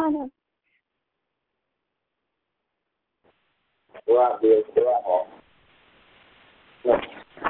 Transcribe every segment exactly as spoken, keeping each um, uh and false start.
Hannah. Right, Bill. Right.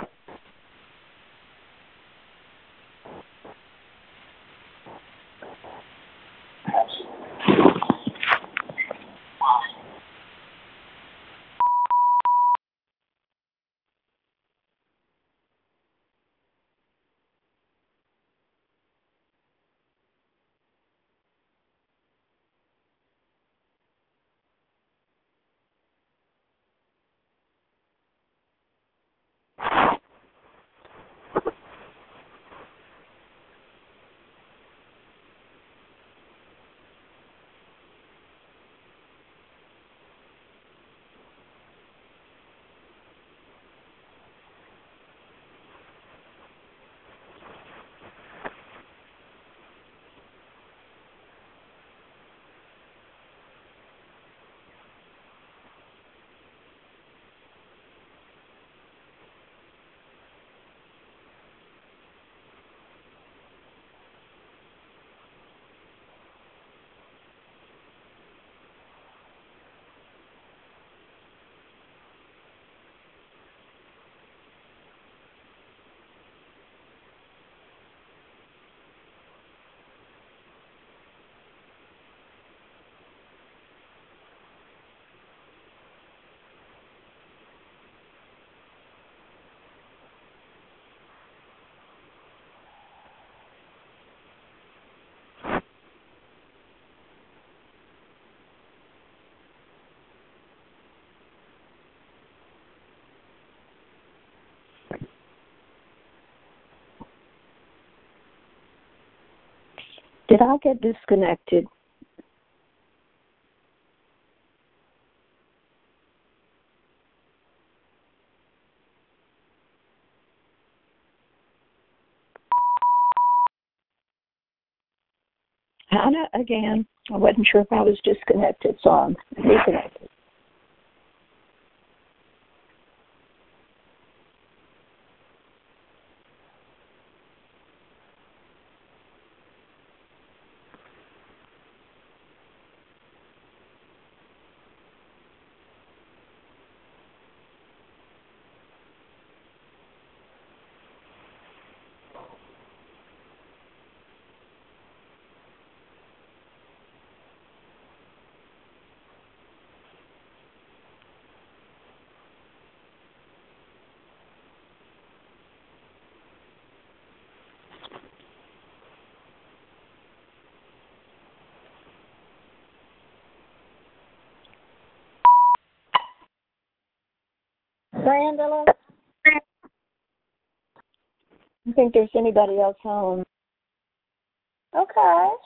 Did I get disconnected? Hannah, again, I wasn't sure if I was disconnected, so I'm reconnected. Brandela? I think there's anybody else home. Okay.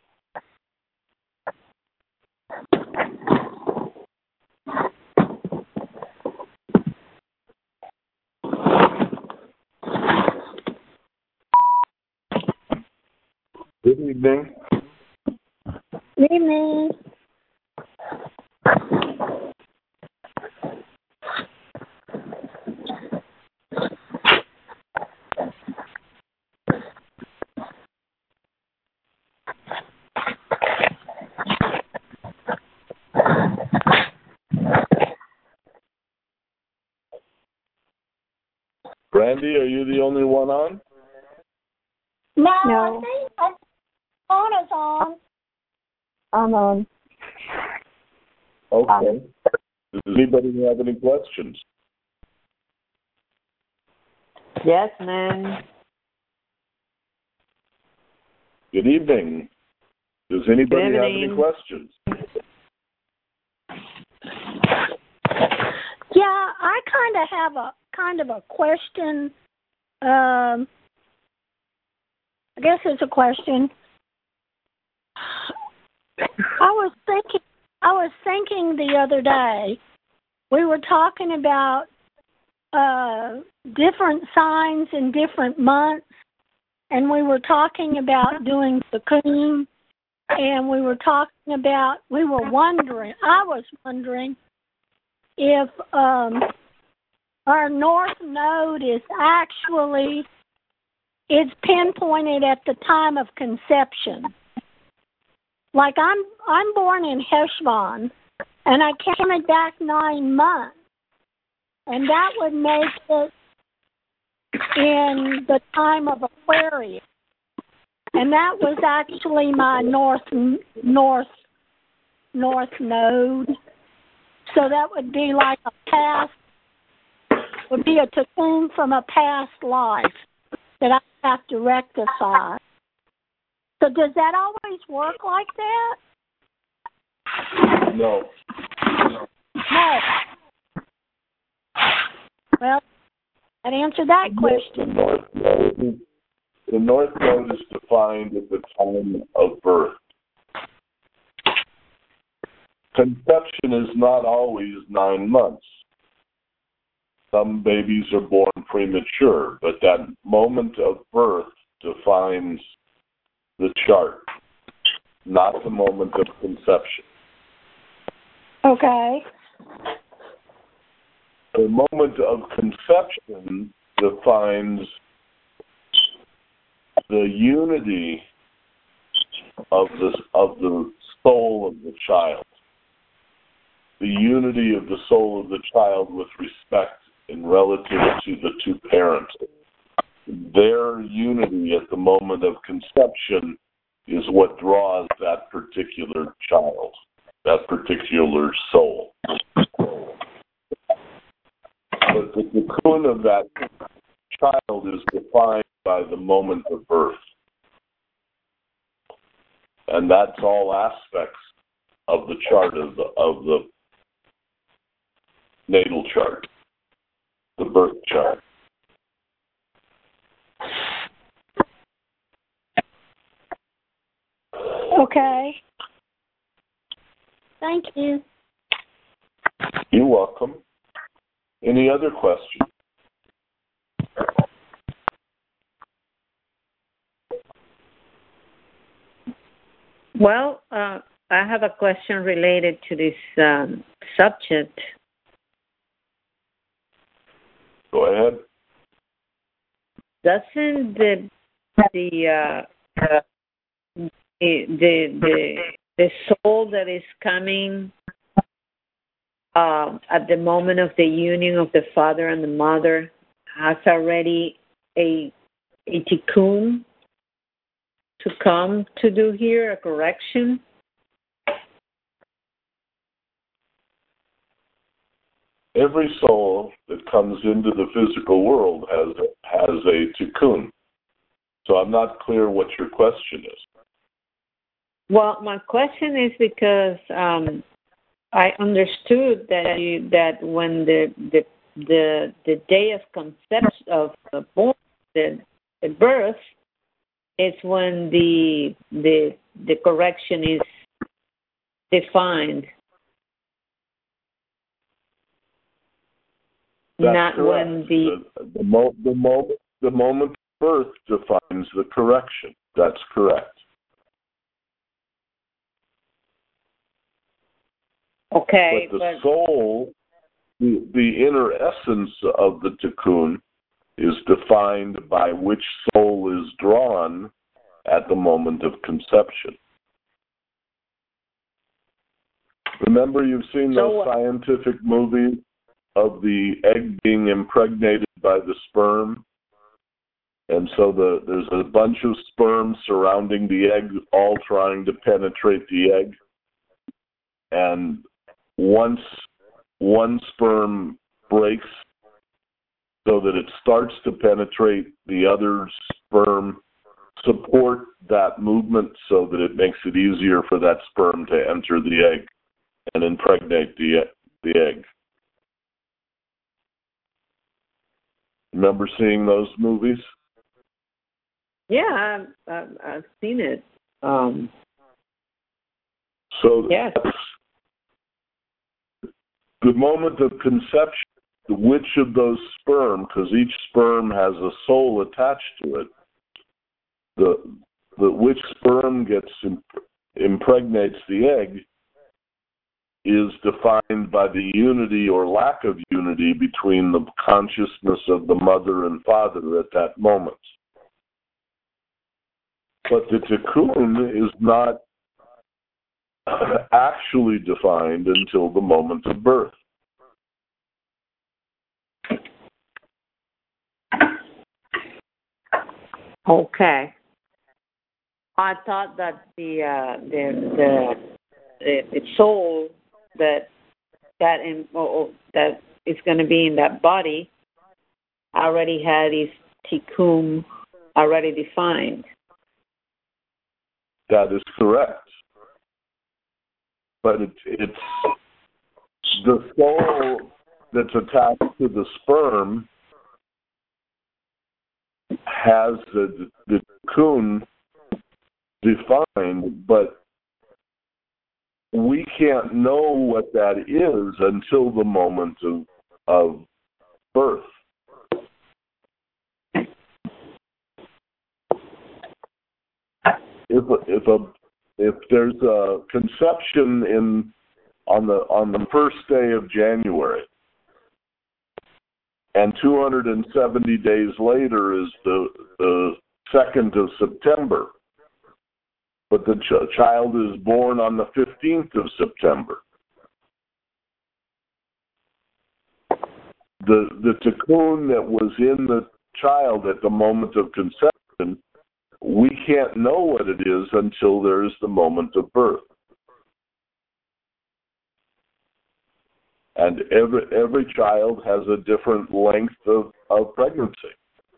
Good evening. Good evening. Brandy, are you the only one on? No, No. I think I'm on is on. I'm on. Okay. Does anybody have any questions? Yes, ma'am. Good evening. Does anybody Good have any evening. questions? Yeah, I kind of have a kind of a question. Um, I guess it's a question. I was thinking. I was thinking the other day. We were talking about uh, different signs in different months, and we were talking about doing cocoon, and we were talking about. We were wondering. I was wondering if um, our north node is actually it's pinpointed at the time of conception. like I'm I'm born in Heshvan, and I counted back nine months, and that would make it in the time of Aquarius, and that was actually my north north north node. So that would be like a past, would be a cocoon from a past life that I have to rectify. So does that always work like that? No. No. Well, that answered that question. The North Node, the North Node is defined at the time of birth. Conception is not always nine months. Some babies are born premature, but that moment of birth defines the chart, not the moment of conception. Okay. The moment of conception defines the unity of the, of the soul of the child. The unity of the soul of the child with respect and relative to the two parents. Their unity at the moment of conception is what draws that particular child, that particular soul. But the cocoon of that child is defined by the moment of birth. And that's all aspects of the chart of the, of the natal chart, the birth chart. Okay. Thank you. You're welcome. Any other questions? Well, uh, I have a question related to this um, subject. Go ahead. Doesn't the the uh, uh, the the the soul that is coming uh, at the moment of the union of the father and the mother has already a a tikkun to come to do here, a correction? Every soul that comes into the physical world has has a tikkun. So I'm not clear what your question is. Well, my question is because um, I understood that you, that when the the the the day of conception of the born the, the birth is when the the the correction is defined. That's Not correct. when the the the, mo- the moment the moment of birth defines the correction. That's correct. okay, but the but soul, the, the inner essence of the tikkun, is defined by which soul is drawn at the moment of conception. Remember, you've seen those so, scientific movies of the egg being impregnated by the sperm? And so the, there's a bunch of sperm surrounding the egg, all trying to penetrate the egg. And once one sperm breaks so that it starts to penetrate, the other sperm support that movement so that it makes it easier for that sperm to enter the egg and impregnate the, the egg. Remember seeing those movies? yeah, I've, I've, I've seen it. Um, So yes. that's the moment of conception, which of those sperm, because each sperm has a soul attached to it, the, the which sperm gets imp- impregnates the egg is defined by the unity or lack of unity between the consciousness of the mother and father at that moment. But the tikkun is not actually defined until the moment of birth. Okay. I thought that the uh, the, the the the soul that that in oh, that is going to be in that body already had its tikkun already defined. That is correct. But it, it's the soul that's attached to the sperm has the the tikkun defined, but we can't know what that is until the moment of of birth. If if a if there's a conception in on the on the first day of January, and two hundred seventy days later is the the second of September, but the ch- child is born on the fifteenth of September. The the tikkun that was in the child at the moment of conception, we can't know what it is until there is the moment of birth. And every every child has a different length of, of pregnancy.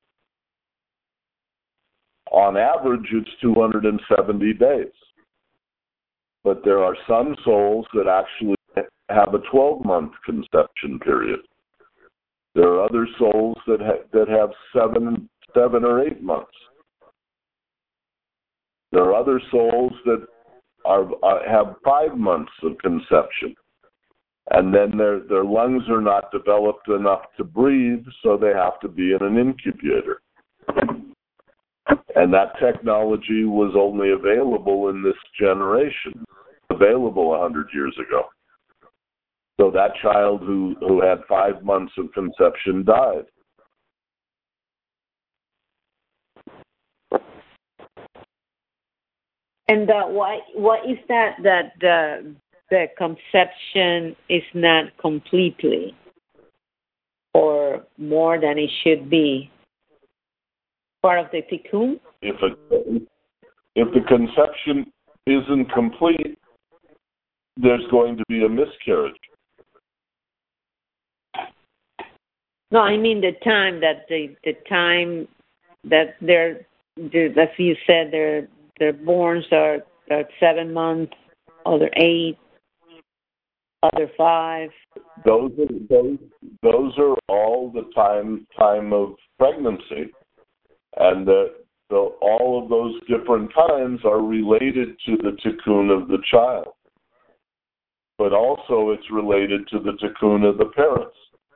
On average, it's two hundred seventy days. But there are some souls that actually have a twelve-month conception period. There are other souls that ha- that have seven, seven or eight months. There are other souls that are, are have five months of conception, and then their their lungs are not developed enough to breathe, so they have to be in an incubator. And that technology was only available in this generation, available a hundred years ago. So that child who, who had five months of conception died. And uh, why why is that that the the conception is not completely or more than it should be part of the tikkun? If a, if the conception isn't complete, there's going to be a miscarriage. No, I mean the time that the the time that they're, they're as you said, their their borns are, are seven months, other eight, other five. Those are those those are all the time time of pregnancy, and the, the all of those different times are related to the tikkun of the child, but also it's related to the tikkun of the parents.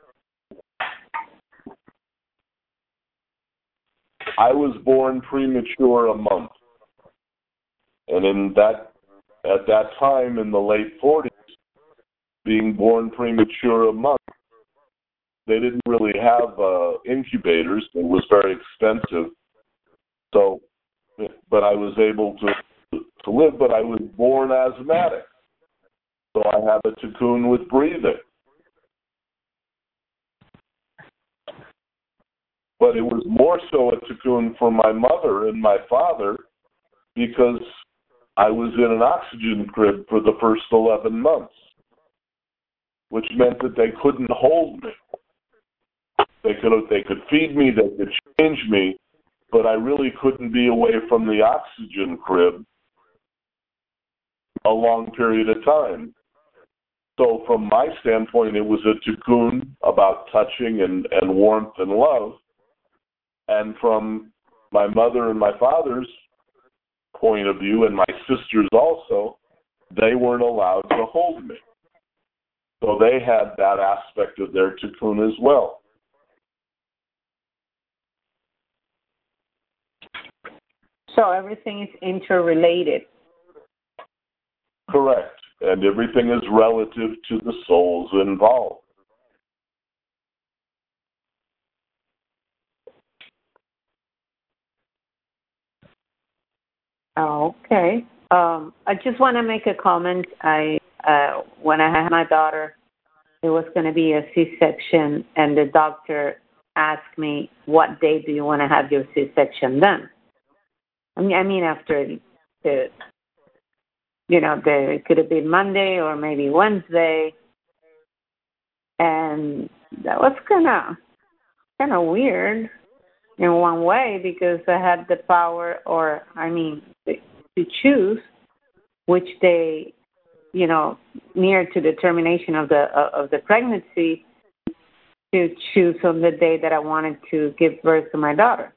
I was born premature a month, and in that at that time in the late forties, being born premature a month, they didn't really have uh, incubators. It was very expensive. So, but I was able to to live. But I was born asthmatic, so I have a tikkun with breathing. But it was more so a tikkun for my mother and my father because I was in an oxygen crib for the first eleven months, which meant that they couldn't hold me. They could they could feed me, they could change me, but I really couldn't be away from the oxygen crib a long period of time. So from my standpoint, it was a tikkun about touching and, and warmth and love. And from my mother and my father's point of view, and my sisters also, they weren't allowed to hold me. So they had that aspect of their tikkun as well. So everything is interrelated. Correct. And everything is relative to the souls involved. Oh, okay. Um, I just want to make a comment. I uh, when I had my daughter, it was going to be a C-section, and the doctor asked me, "What day do you want to have your C-section done?" I mean, I mean after the, you know, the it could have been Monday or maybe Wednesday, and that was kind of kind of weird in one way because I had the power, or I mean, to choose which day, you know, near to the termination of the uh, of the pregnancy, to choose on the day that I wanted to give birth to my daughter.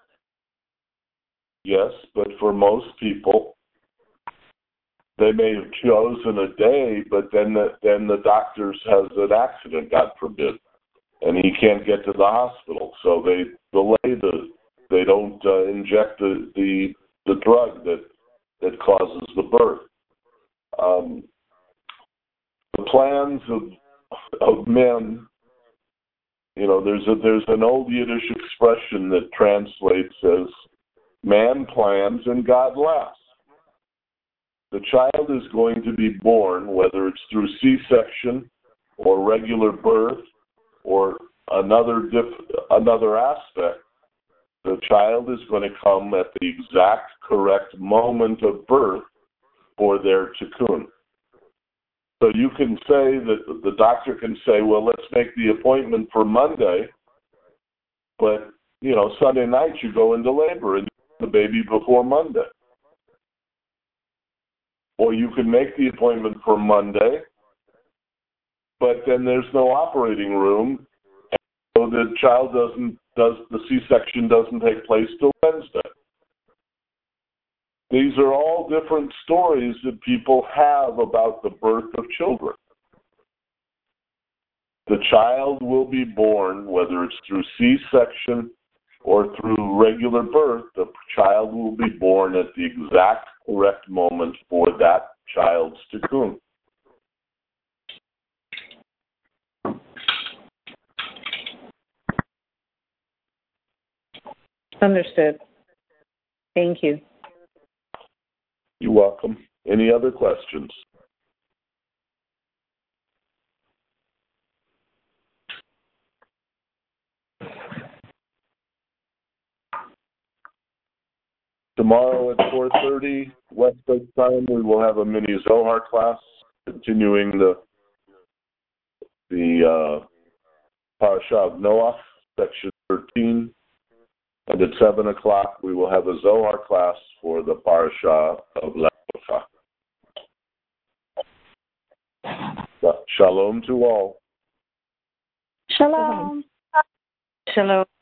Yes, but for most people, they may have chosen a day, but then the, then the doctor has an accident, God forbid, and he can't get to the hospital, so they delay the. They don't uh, inject the, the the drug that that causes the birth. Um, the plans of of men, you know, there's a there's an old Yiddish expression that translates as "man plans and God laughs." The child is going to be born, whether it's through C-section or regular birth or another diff, another aspect. The child is going to come at the exact correct moment of birth for their tikkun. So you can say that the doctor can say, well, let's make the appointment for Monday, but, you know, Sunday night you go into labor and you have the baby before Monday. Or you can make the appointment for Monday, but then there's no operating room, so the child doesn't, does the C-section doesn't take place till Wednesday. These are all different stories that people have about the birth of children. The child will be born, whether it's through C-section or through regular birth, the child will be born at the exact correct moment for that child's tikkun. Understood. Thank you. You're welcome. Any other questions? Tomorrow at four thirty West Coast time, we will have a mini Zohar class, continuing the the uh, Parashah of Noach, section thirteen. And at seven o'clock, we will have a Zohar class for the Parashah of Lech Lecha. Shalom to all. Shalom. Shalom.